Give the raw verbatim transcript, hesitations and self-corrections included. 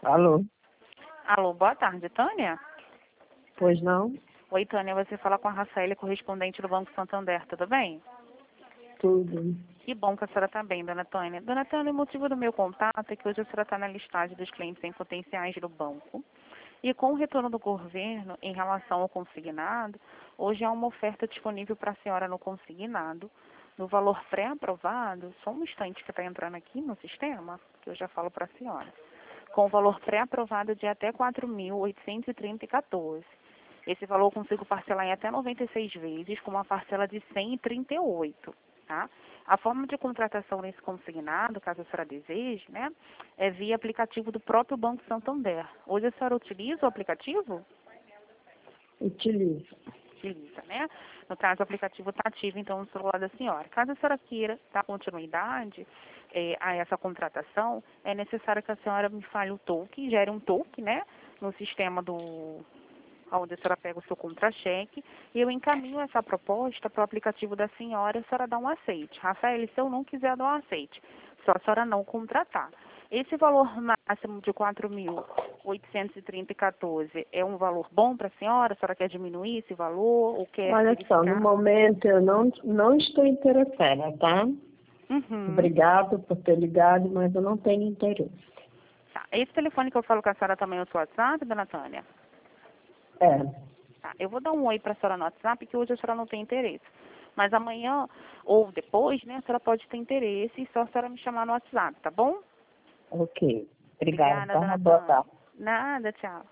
Alô? Alô, boa tarde, Tânia? Pois não? Oi, Tânia, você fala com a Rafaela, correspondente do Banco Santander, tudo bem? Tudo. Que bom que a senhora está bem, dona Tânia. Dona Tânia, o motivo do meu contato é que hoje a senhora está na listagem dos clientes em potenciais do banco. E com o retorno do governo em relação ao consignado, hoje há uma oferta disponível para a senhora no consignado, no valor pré-aprovado, só um instante que está entrando aqui no sistema, que eu já falo para a senhora, com o valor pré-aprovado de até quatro mil oitocentos e trinta e quatorze. Esse valor eu consigo parcelar em até noventa e seis vezes, com uma parcela de cem e trinta e oito, tá? A forma de contratação nesse consignado, caso a senhora deseje, né, é via aplicativo do próprio Banco Santander. Hoje a senhora utiliza o aplicativo? Utilizo. Utiliza, né? No caso, o aplicativo está ativo, então, no celular da senhora. Caso a senhora queira dar continuidade eh, a essa contratação, é necessário que a senhora me fale o toque, gere um toque, né, no sistema do onde a senhora pega o seu contra-cheque, e eu encaminho essa proposta para o aplicativo da senhora e a senhora dá um aceite. Rafael, se eu não quiser dar um aceite, só a senhora não contratar. Esse valor máximo de quatro mil oitocentos e trinta e quatorze é um valor bom para a senhora? A senhora quer diminuir esse valor ou quer Olha só, no verificar? momento eu não, não estou interessada, tá? Uhum. Obrigado por ter ligado, mas eu não tenho interesse. Tá. Esse telefone que eu falo com a senhora também é o seu WhatsApp, dona Tânia? É, Tá, eu vou dar um oi para a senhora no WhatsApp, que hoje a senhora não tem interesse. Mas amanhã, ou depois, né, a senhora pode ter interesse e só a senhora me chamar no WhatsApp, tá bom? ok. Obrigada, Obrigada, tá? dona Boa Tânia. tarde. Nada, tchau.